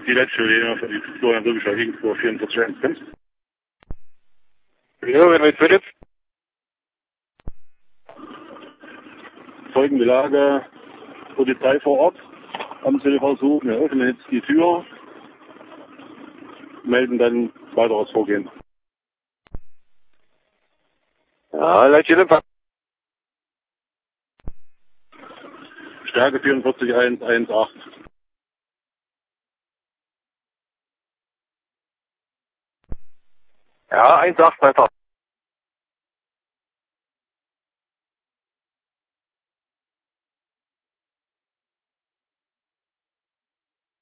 die letzte Linie für die Florian Rübischer Gegenspur 44 kennst. Ja, wenn wir jetzt wird. Folgende Lage, Polizei vor Ort, am Versuch, wir öffnen jetzt die Tür, melden dann weiteres Vorgehen. Ja, Leute, Empfang. Stärke 44118. Ja, 1,8 einfach.